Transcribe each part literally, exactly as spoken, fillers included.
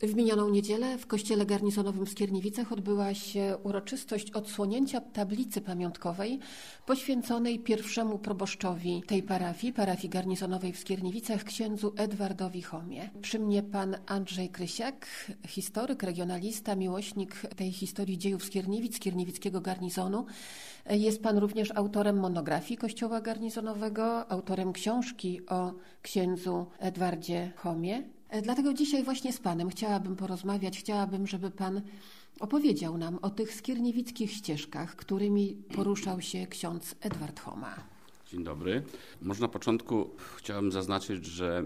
W minioną niedzielę w kościele garnizonowym w Skierniewicach odbyła się uroczystość odsłonięcia tablicy pamiątkowej poświęconej pierwszemu proboszczowi tej parafii, parafii garnizonowej w Skierniewicach, księdzu Edwardowi Homie. Przy mnie pan Andrzej Krysiak, historyk, regionalista, miłośnik tej historii dziejów Skierniewic, skierniewickiego garnizonu. Jest pan również autorem monografii kościoła garnizonowego, autorem książki o księdzu Edwardzie Homie. Dlatego dzisiaj właśnie z panem chciałabym porozmawiać, chciałabym, żeby pan opowiedział nam o tych skierniewickich ścieżkach, którymi poruszał się ksiądz Edward Homa. Dzień dobry. Może na początku chciałem zaznaczyć, że,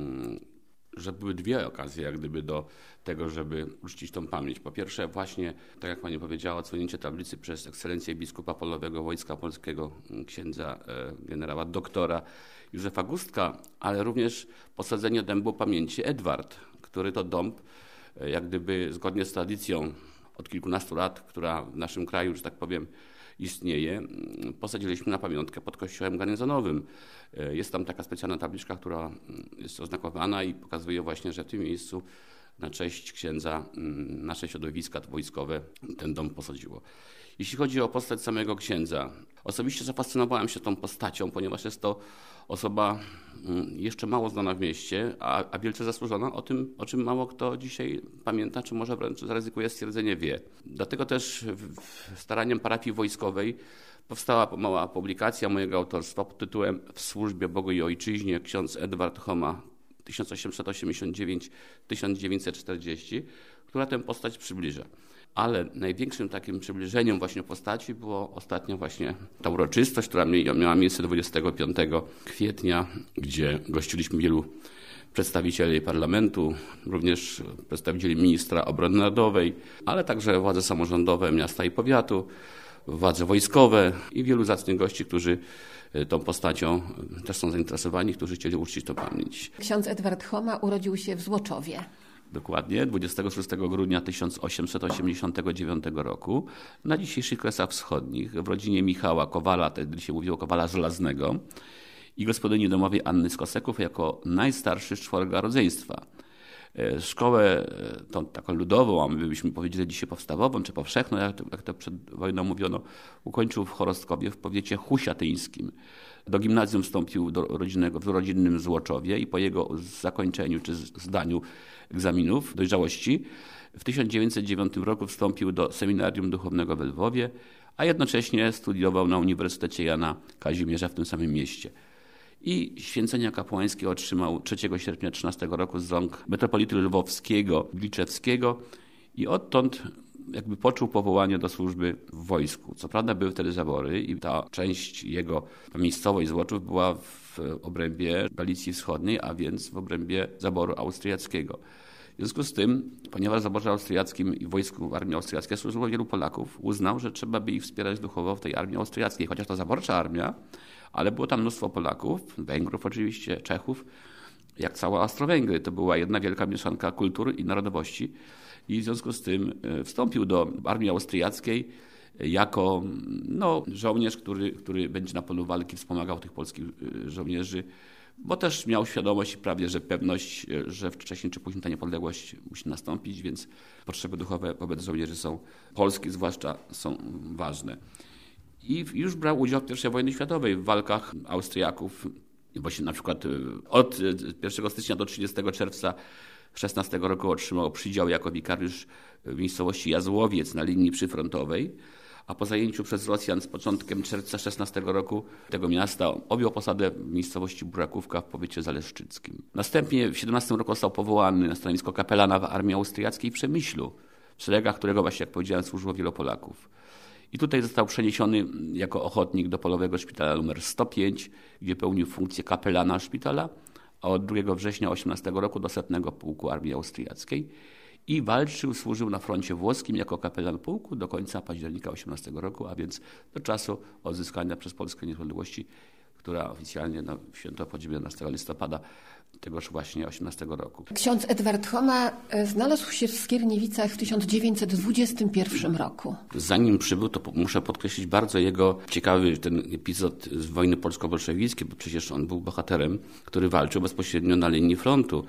że były dwie okazje jak gdyby do tego, żeby uczcić tą pamięć. Po pierwsze właśnie, tak jak pani powiedziała, odsłonięcie tablicy przez ekscelencję biskupa polowego Wojska Polskiego, księdza generała doktora Józefa Gustka, ale również posadzenie dębu pamięci Edward, który to dąb, jak gdyby zgodnie z tradycją od kilkunastu lat, która w naszym kraju, że tak powiem, istnieje, posadziliśmy na pamiątkę pod kościołem garnizonowym. Jest tam taka specjalna tabliczka, która jest oznakowana i pokazuje właśnie, że w tym miejscu na cześć księdza nasze środowiska wojskowe ten dom posadziło. Jeśli chodzi o postać samego księdza, osobiście zafascynowałem się tą postacią, ponieważ jest to osoba jeszcze mało znana w mieście, a, a wielce zasłużona o tym, o czym mało kto dzisiaj pamięta, czy może wręcz zaryzykuje stwierdzenie wie. Dlatego też w, w staraniem parafii wojskowej powstała mała publikacja mojego autorstwa pod tytułem W służbie Bogu i Ojczyźnie ksiądz Edward Homa tysiąc osiemset osiemdziesiąt dziewięć do tysiąc dziewięćset czterdzieści, która tę postać przybliża. Ale największym takim przybliżeniem właśnie postaci było ostatnio właśnie ta uroczystość, która miała miejsce dwudziestego piątego kwietnia, gdzie gościliśmy wielu przedstawicieli parlamentu, również przedstawicieli ministra obrony narodowej, ale także władze samorządowe miasta i powiatu, władze wojskowe i wielu zacnych gości, którzy tą postacią też są zainteresowani, którzy chcieli uczcić tę pamięć. Ksiądz Edward Homa urodził się w Złoczowie. Dokładnie, dwudziestego szóstego grudnia tysiąc osiemset osiemdziesiątego dziewiątego roku na dzisiejszych Kresach Wschodnich w rodzinie Michała Kowala, wtedy się mówiło Kowala Żelaznego, i gospodyni domowej Anny z Koseków jako najstarszy z czworga rodzeństwa. Szkołę tą taką ludową, a my byśmy powiedzieli dzisiaj powstawową czy powszechną, jak to, jak to przed wojną mówiono, ukończył w Chorostkowie w powiecie husiatyńskim. Do gimnazjum wstąpił do rodzinnego, w rodzinnym Złoczowie i po jego zakończeniu czy zdaniu egzaminów dojrzałości w tysiąc dziewięćset dziewiątym roku wstąpił do seminarium duchownego we Lwowie, a jednocześnie studiował na Uniwersytecie Jana Kazimierza w tym samym mieście. I święcenia kapłańskie otrzymał trzeciego sierpnia trzynastego roku z rąk metropolity lwowskiego, Gliczewskiego i odtąd jakby poczuł powołanie do służby w wojsku. Co prawda były wtedy zabory i ta część jego, ta miejscowość Złoczów była w obrębie Galicji Wschodniej, a więc w obrębie zaboru austriackiego. W związku z tym, ponieważ w zaborze austriackim i wojsku w armii austriackiej służyło wielu Polaków, uznał, że trzeba by ich wspierać duchowo w tej armii austriackiej, chociaż to zaborcza armia, ale było tam mnóstwo Polaków, Węgrów oczywiście, Czechów, jak cała Austro-Węgry. To była jedna wielka mieszanka kultur i narodowości. I w związku z tym wstąpił do armii austriackiej jako no, żołnierz, który, który będzie na polu walki wspomagał tych polskich żołnierzy, bo też miał świadomość i prawie, że pewność, że wcześniej czy później ta niepodległość musi nastąpić, więc potrzeby duchowe wobec żołnierzy są, polskich zwłaszcza, są ważne. I już brał udział w pierwszej wojnie światowej w walkach Austriaków. Właśnie na przykład od pierwszego stycznia do trzydziestego czerwca szesnastego roku otrzymał przydział jako wikariusz w miejscowości Jazłowiec na linii przyfrontowej, a po zajęciu przez Rosjan z początkiem czerwca szesnastego roku tego miasta objął posadę w miejscowości Burakówka w powiecie zaleszczyckim. Następnie w siedemnastym roku został powołany na stanowisko kapelana w armii austriackiej w Przemyślu, w szeregach którego właśnie, jak powiedziałem, służyło wielu Polaków. I tutaj został przeniesiony jako ochotnik do polowego szpitala numer sto pięć, gdzie pełnił funkcję kapelana szpitala, a od drugiego września osiemnastego roku do setnego pułku armii austriackiej i walczył, służył na froncie włoskim jako kapelan pułku do końca października osiemnastego roku, a więc do czasu odzyskania przez Polskę niepodległości, która oficjalnie na święto obchodzi jedenastego listopada tegoż właśnie osiemnastego roku. Ksiądz Edward Homa znalazł się w Skierniewicach w tysiąc dziewięćset dwudziestym pierwszym roku. Zanim przybył, to muszę podkreślić bardzo jego ciekawy ten epizod z wojny polsko-bolszewickiej, bo przecież on był bohaterem, który walczył bezpośrednio na linii frontu.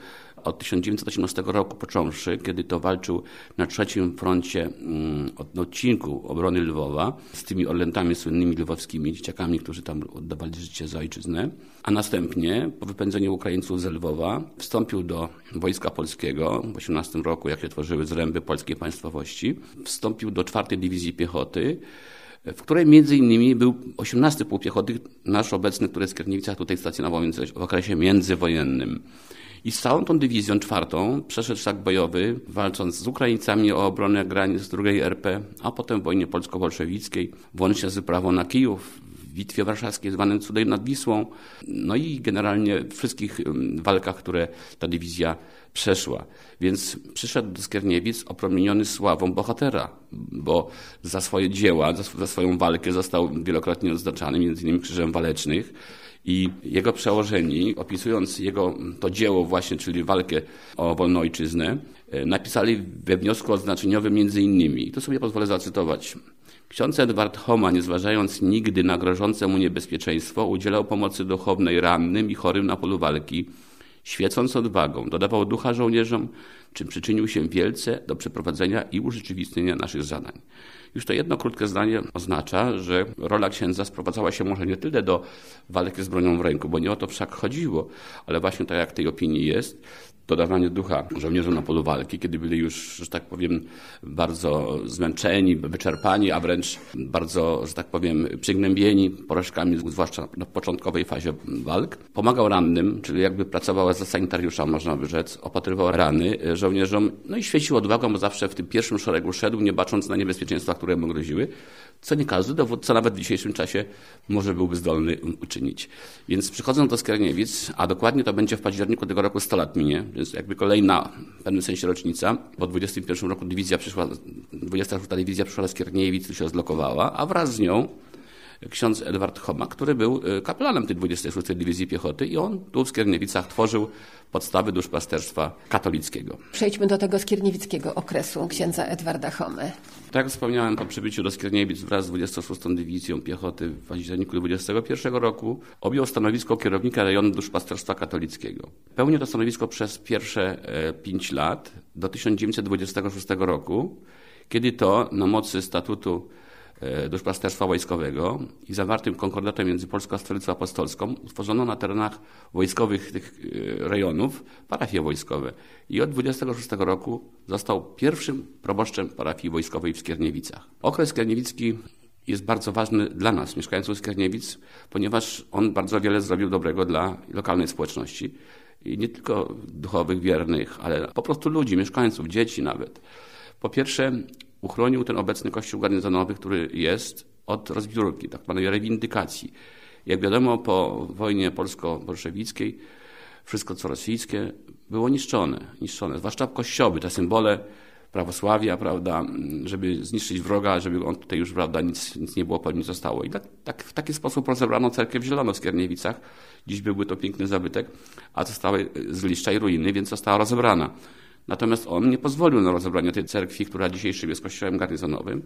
od tysiąc dziewięćset osiemnastego roku począwszy, kiedy to walczył na trzecim froncie na odcinku obrony Lwowa z tymi orlętami słynnymi lwowskimi, dzieciakami, którzy tam oddawali życie za ojczyznę, a następnie po wypędzeniu Ukraińców z Lwowa wstąpił do Wojska Polskiego w osiemnastym roku, jak się tworzyły zręby polskiej państwowości, wstąpił do czwartej Dywizji Piechoty, w której między innymi był osiemnasty Pułk Piechoty, nasz obecny, który w Skierniewicach tutaj stacjonował w okresie międzywojennym. I z całą tą dywizją czwartą przeszedł szlak bojowy, walcząc z Ukraińcami o obronę granic drugiej R P, a potem w wojnie polsko-bolszewickiej, włącznie z wyprawą na Kijów, w Bitwie Warszawskiej zwanej Cudem nad Wisłą, no i generalnie w wszystkich walkach, które ta dywizja przeszła. Więc przyszedł do Skierniewic opromieniony sławą bohatera, bo za swoje dzieła, za, za swoją walkę został wielokrotnie odznaczany, między innymi Krzyżem Walecznych. I jego przełożeni, opisując jego to dzieło właśnie, czyli walkę o wolną ojczyznę, napisali we wniosku odznaczeniowym między innymi, i to sobie pozwolę zacytować. Ksiądz Edward Homa, nie zważając nigdy na grożące mu niebezpieczeństwo, udzielał pomocy duchownej rannym i chorym na polu walki, świecąc odwagą, dodawał ducha żołnierzom, czym przyczynił się wielce do przeprowadzenia i urzeczywistnienia naszych zadań. Już to jedno krótkie zdanie oznacza, że rola księdza sprowadzała się może nie tyle do walki z bronią w ręku, bo nie o to wszak chodziło, ale właśnie tak jak w tej opinii jest, dodawanie ducha żołnierzom na polu walki, kiedy byli już, że tak powiem, bardzo zmęczeni, wyczerpani, a wręcz bardzo, że tak powiem, przygnębieni porażkami, zwłaszcza na początkowej fazie walk. Pomagał rannym, czyli jakby pracował za sanitariusza, można by rzec, opatrywał rany żołnierzom, no i świecił odwagą, bo zawsze w tym pierwszym szeregu szedł, nie bacząc na niebezpieczeństwa, które mu groziły, co nie każdy dowódca nawet w dzisiejszym czasie może byłby zdolny uczynić. Więc przychodząc do Skierniewic, a dokładnie to będzie w październiku tego roku sto lat minie, więc jakby kolejna w pewnym sensie rocznica, bo w dwudziestym pierwszym roku dywizja przyszła, dwudziesta szósta dywizja przyszła do Skierniewic, tu się zlokowała, a wraz z nią ksiądz Edward Homa, który był kapelanem tej dwudziestej szóstej Dywizji Piechoty i on tu w Skierniewicach tworzył podstawy duszpasterstwa katolickiego. Przejdźmy do tego skierniewickiego okresu księdza Edwarda Homy. Tak jak wspomniałem, po przybyciu do Skierniewic wraz z dwudziestą szóstą Dywizją Piechoty w październiku dwudziestego pierwszego roku objął stanowisko kierownika rejonu duszpasterstwa katolickiego. Pełnił to stanowisko przez pierwsze pięć lat do tysiąc dziewięćset dwudziestego szóstego roku, kiedy to na mocy statutu duszpasterstwa wojskowego i zawartym konkordatem między Polską a Stolicą Apostolską utworzono na terenach wojskowych tych rejonów parafie wojskowe i od dwudziestego szóstego roku został pierwszym proboszczem parafii wojskowej w Skierniewicach. Okres skierniewicki jest bardzo ważny dla nas, mieszkańców Skierniewic, ponieważ on bardzo wiele zrobił dobrego dla lokalnej społeczności i nie tylko duchowych, wiernych, ale po prostu ludzi, mieszkańców, dzieci nawet. Po pierwsze, uchronił ten obecny kościół garnizonowy, który jest, od rozbiórki, tak zwanej rewindykacji. Jak wiadomo, po wojnie polsko-bolszewickiej wszystko co rosyjskie było niszczone, niszczone, zwłaszcza kościoły, te symbole prawosławia, prawda, żeby zniszczyć wroga, żeby on tutaj już, prawda, nic, nic nie było, po nim zostało. I tak, tak, w taki sposób rozebrano cerkiew Zielono w Skierniewicach. Dziś byłby to piękny zabytek, a zostały zgliszcza i ruiny, więc została rozebrana. Natomiast on nie pozwolił na rozebranie tej cerkwi, która dzisiejszym jest kościołem garnizonowym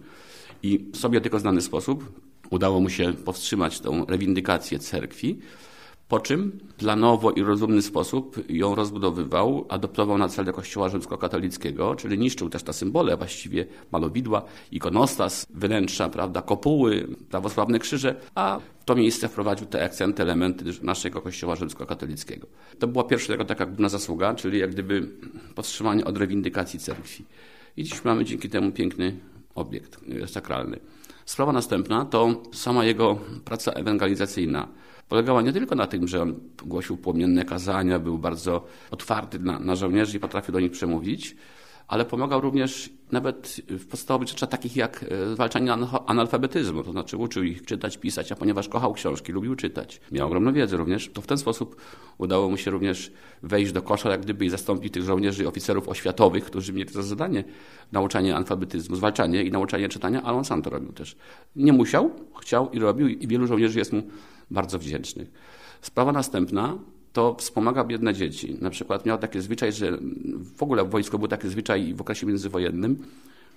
i w sobie tylko znany sposób udało mu się powstrzymać tą rewindykację cerkwi, po czym planowo i rozumny sposób ją rozbudowywał, adoptował na cele kościoła rzymskokatolickiego, czyli niszczył też te symbole, właściwie malowidła, ikonostas, wnętrza, prawda, kopuły, prawosławne krzyże, a w to miejsce wprowadził te akcenty, elementy naszego kościoła rzymskokatolickiego. To była pierwsza jego taka główna zasługa, czyli jak gdyby powstrzymanie od rewindykacji cerkwi. I dziś mamy dzięki temu piękny obiekt sakralny. Sprawa następna to sama jego praca ewangelizacyjna. Polegała nie tylko na tym, że on głosił płomienne kazania, był bardzo otwarty na, na żołnierzy i potrafił do nich przemówić, ale pomagał również nawet w podstawowych rzeczach takich jak zwalczanie analfabetyzmu, to znaczy uczył ich czytać, pisać, a ponieważ kochał książki, lubił czytać. Miał ogromną wiedzę również, to w ten sposób udało mu się również wejść do kosza, jak gdyby i zastąpić tych żołnierzy i oficerów oświatowych, którzy mieli za zadanie nauczanie analfabetyzmu, zwalczanie i nauczanie czytania, ale on sam to robił też. Nie musiał, chciał i robił i wielu żołnierzy jest mu bardzo wdzięcznych. Sprawa następna to wspomaga biedne dzieci. Na przykład miał taki zwyczaj, że w ogóle w wojsku był taki zwyczaj w okresie międzywojennym,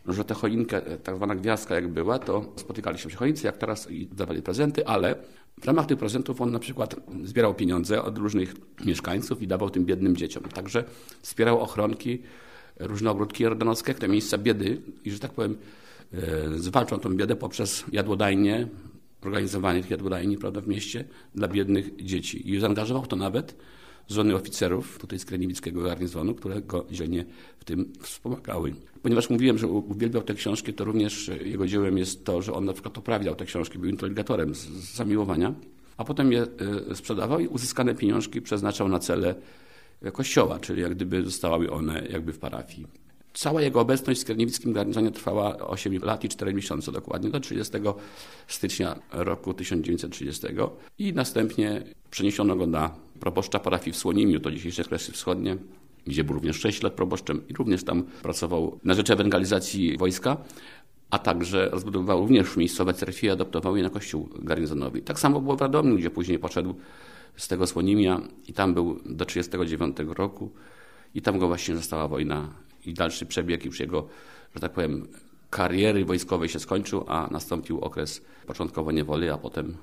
że tę choinkę, tak zwana gwiazdka jak była, to spotykali się przy choince, jak teraz i dawali prezenty, ale w ramach tych prezentów on na przykład zbierał pieniądze od różnych mieszkańców i dawał tym biednym dzieciom. Także wspierał ochronki, różne ogródki jordanowskie, te miejsca biedy i, że tak powiem, zwalczał tą biedę poprzez jadłodajnie, organizowanie tych jadłodajni, prawda, w mieście dla biednych dzieci. I zaangażował to nawet żony oficerów tutaj z Skierniewickiego garnizonu, które go dzielnie w tym wspomagały. Ponieważ mówiłem, że uwielbiał te książki, to również jego dziełem jest to, że on na przykład oprawiał te książki, był inteligatorem z, z zamiłowania, a potem je sprzedawał i uzyskane pieniążki przeznaczał na cele kościoła, czyli jak gdyby zostały one jakby w parafii. Cała jego obecność w Skierniewickim garnizonie trwała osiem lat i cztery miesiące dokładnie, do trzydziestego stycznia roku tysiąc dziewięćset trzydziestego i następnie przeniesiono go na proboszcza parafii w Słonimiu, to dzisiejsze Kresy Wschodnie, gdzie był również sześć lat proboszczem i również tam pracował na rzecz ewangelizacji wojska, a także rozbudowywał również miejscowe cerkwie i adoptował je na kościół garnizonowy. Tak samo było w Radomiu, gdzie później poszedł z tego Słonimia i tam był do trzydziestego dziewiątego roku i tam go właśnie zastała wojna i dalszy przebieg już jego, że tak powiem, kariery wojskowej się skończył, a nastąpił okres początkowo niewoli, a potem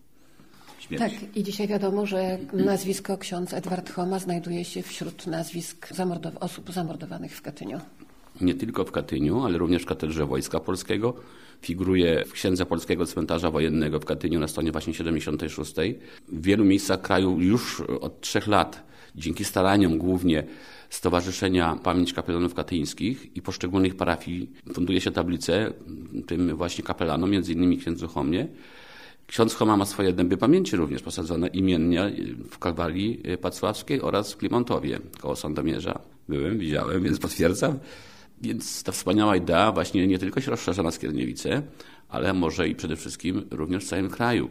śmierć. Tak, i dzisiaj wiadomo, że nazwisko ksiądz Edward Homa znajduje się wśród nazwisk zamordow- osób zamordowanych w Katyniu. Nie tylko w Katyniu, ale również w katedrze Wojska Polskiego. Figuruje w księdze Polskiego Cmentarza Wojennego w Katyniu na stronie właśnie siedemdziesiątej szóstej. W wielu miejscach kraju już od trzech lat, dzięki staraniom głównie Stowarzyszenia Pamięć Kapelanów Katyńskich i poszczególnych parafii funduje się tablice tym właśnie kapelanom, między innymi księdzu Homie. Ksiądz Homa ma swoje dęby pamięci również posadzone imiennie w Kalwarii Pacławskiej oraz w Klimontowie koło Sandomierza. Byłem, widziałem, więc potwierdzam. Więc ta wspaniała idea właśnie nie tylko się rozszerza na Skierniewice, ale może i przede wszystkim również w całym kraju.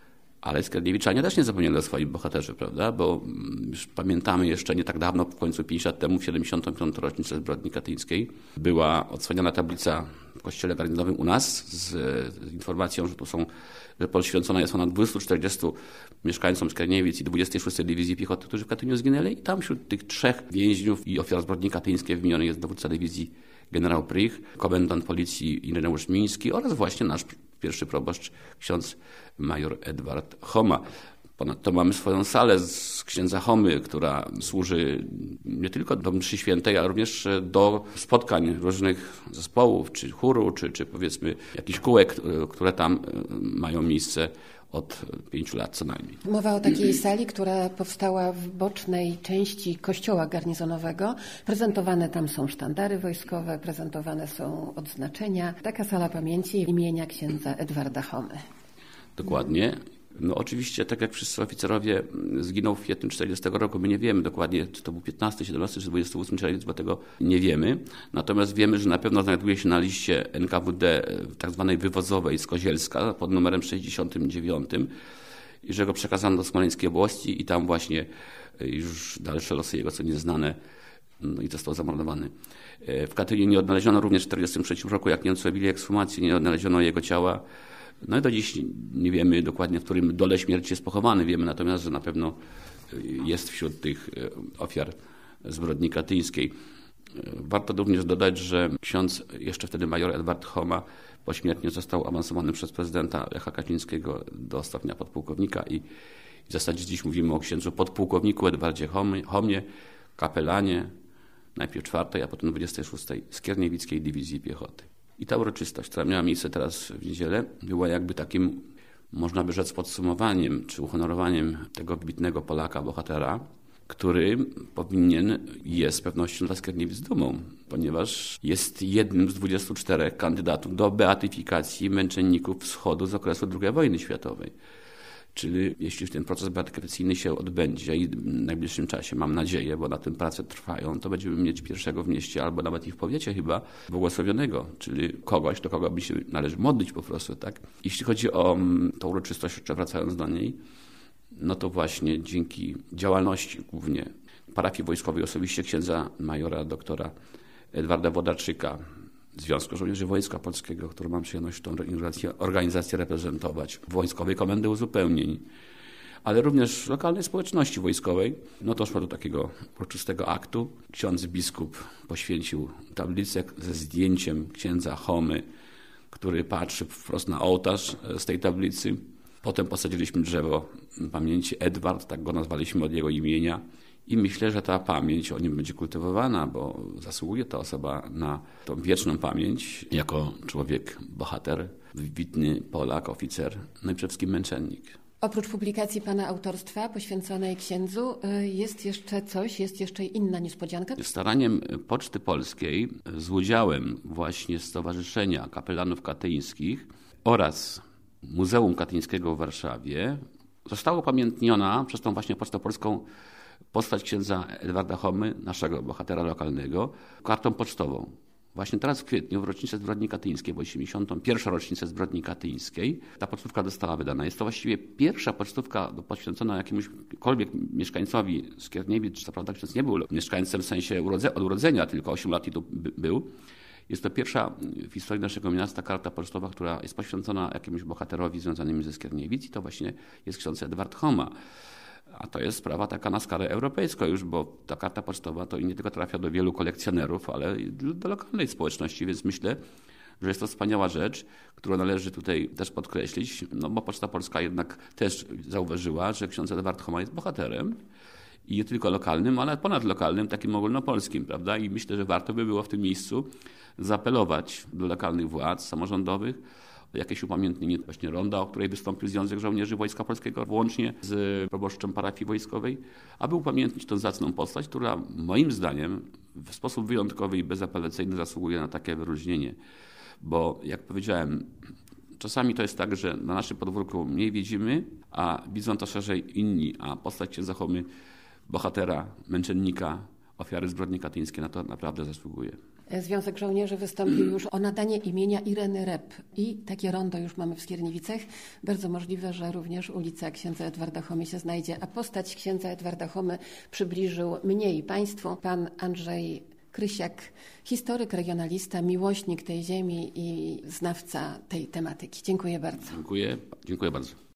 Ale Skierniewiczanie też nie zapomnieli o swoim bohaterze, prawda? Bo już pamiętamy jeszcze nie tak dawno, w końcu pięć lat temu, w siedemdziesiątą piątą rocznicę zbrodni katyńskiej, była odsłaniana tablica w kościele garnizonowym u nas z, z informacją, że tu są, że poświęcona jest ona dwustu czterdziestu mieszkańcom Skierniewic i dwudziestej szóstej Dywizji Piechoty, którzy w Katyniu zginęli. I tam wśród tych trzech więźniów i ofiar zbrodni katyńskiej wymieniony jest dowódca dywizji generał Prych, komendant policji Ireneusz Miński oraz właśnie nasz pierwszy proboszcz, ksiądz major Edward Homa. Ponadto mamy swoją salę z księdza Homy, która służy nie tylko do mszy świętej, ale również do spotkań różnych zespołów, czy chóru, czy, czy powiedzmy jakichś kółek, które tam mają miejsce od pięciu lat co najmniej. Mowa o takiej sali, która powstała w bocznej części kościoła garnizonowego. Prezentowane tam są sztandary wojskowe, prezentowane są odznaczenia. Taka sala pamięci imienia księdza Edwarda Homy. Dokładnie. No oczywiście, tak jak wszyscy oficerowie, zginął w kwietniu czterdziestego roku. My nie wiemy dokładnie, czy to był piętnasty, siedemnasty czy dwudziesty ósmy czerwiec, bo tego nie wiemy. Natomiast wiemy, że na pewno znajduje się na liście N K W D tak zwanej wywozowej z Kozielska pod numerem sześćdziesiątym dziewiątym i że go przekazano do Smoleńskiej Obłości i tam właśnie już dalsze losy jego są nieznane, no i został zamordowany. W Katyniu nie odnaleziono również w tysiąc dziewięćset czterdziestym trzecim roku, jak Niemcy robili ekshumację, nie odnaleziono jego ciała. No i do dziś nie wiemy dokładnie, w którym dole śmierci jest pochowany. Wiemy natomiast, że na pewno jest wśród tych ofiar zbrodni katyńskiej. Warto również dodać, że ksiądz, jeszcze wtedy major Edward Homa, pośmiertnie został awansowany przez prezydenta Lecha Kaczyńskiego do stopnia podpułkownika i w zasadzie dziś mówimy o księdzu podpułkowniku Edwardzie Homie, kapelanie, najpierw czwartej, a potem dwudziestej szóstej Skierniewickiej Dywizji Piechoty. I ta uroczystość, która miała miejsce teraz w niedzielę, była jakby takim, można by rzec, podsumowaniem czy uhonorowaniem tego wybitnego Polaka, bohatera, który powinien, jest z pewnością dla Skierniewic dumą, ponieważ jest jednym z dwudziestu czterech kandydatów do beatyfikacji męczenników wschodu z okresu drugiej wojny światowej. Czyli jeśli ten proces beatyfikacyjny się odbędzie i w najbliższym czasie, mam nadzieję, bo na tym prace trwają, to będziemy mieć pierwszego w mieście albo nawet i w powiecie chyba błogosławionego, czyli kogoś, do kogo by się należy modlić po prostu, tak? Jeśli chodzi o tą uroczystość, jeszcze wracając do niej, no to właśnie dzięki działalności głównie parafii wojskowej, osobiście księdza majora doktora Edwarda Wodarczyka, Związku Żołnierzy Wojska Polskiego, który mam przyjemność tą organizację, organizację reprezentować, Wojskowej Komendy Uzupełnień, ale również lokalnej społeczności wojskowej. No doszło do takiego uroczystego aktu. Ksiądz biskup poświęcił tablicę ze zdjęciem księdza Homy, który patrzy wprost na ołtarz z tej tablicy. Potem posadziliśmy drzewo pamięci Edward, tak go nazwaliśmy od jego imienia. I myślę, że ta pamięć o nim będzie kultywowana, bo zasługuje ta osoba na tą wieczną pamięć jako człowiek, bohater, wybitny Polak, oficer, no i przede wszystkim męczennik. Oprócz publikacji pana autorstwa poświęconej księdzu jest jeszcze coś, jest jeszcze inna niespodzianka? Staraniem Poczty Polskiej z udziałem właśnie Stowarzyszenia Kapelanów Katyńskich oraz Muzeum Katyńskiego w Warszawie została upamiętniona przez tą właśnie Pocztę Polską postać księdza Edwarda Homy, naszego bohatera lokalnego, kartą pocztową. Właśnie teraz w kwietniu, w rocznicę zbrodni katyńskiej, w osiemdziesiątą pierwszą rocznicę zbrodni katyńskiej, ta pocztówka została wydana. Jest to właściwie pierwsza pocztówka poświęcona jakiemuśkolwiek mieszkańcowi Skierniewic. Co prawda ksiądz nie był mieszkańcem w sensie urodze, od urodzenia, tylko osiem lat i tu by, był. Jest to pierwsza w historii naszego miasta karta pocztowa, która jest poświęcona jakiemuś bohaterowi związanym ze Skierniewic i to właśnie jest ksiądz Edward Homa. A to jest sprawa taka na skalę europejską już, bo ta karta pocztowa to nie tylko trafia do wielu kolekcjonerów, ale i do lokalnej społeczności, więc myślę, że jest to wspaniała rzecz, którą należy tutaj też podkreślić, no bo Poczta Polska jednak też zauważyła, że ksiądz Edward Homa jest bohaterem i nie tylko lokalnym, ale ponadlokalnym, takim ogólnopolskim, prawda? I myślę, że warto by było w tym miejscu zaapelować do lokalnych władz samorządowych, jakieś upamiętnienie właśnie ronda, o której wystąpił Związek Żołnierzy Wojska Polskiego, włącznie z proboszczem parafii wojskowej, aby upamiętnić tę zacną postać, która moim zdaniem w sposób wyjątkowy i bezapelacyjny zasługuje na takie wyróżnienie. Bo jak powiedziałem, czasami to jest tak, że na naszym podwórku mniej widzimy, a widzą to szerzej inni, a postać księdza Homy, bohatera, męczennika, ofiary zbrodni katyńskiej na to naprawdę zasługuje. Związek Żołnierzy wystąpił już o nadanie imienia Ireny Rep i takie rondo już mamy w Skierniewicach. Bardzo możliwe, że również ulica księdza Edwarda Homy się znajdzie, a postać księdza Edwarda Homy przybliżył mnie i Państwu pan Andrzej Krysiak, historyk, regionalista, miłośnik tej ziemi i znawca tej tematyki. Dziękuję bardzo. Dziękuję, dziękuję bardzo.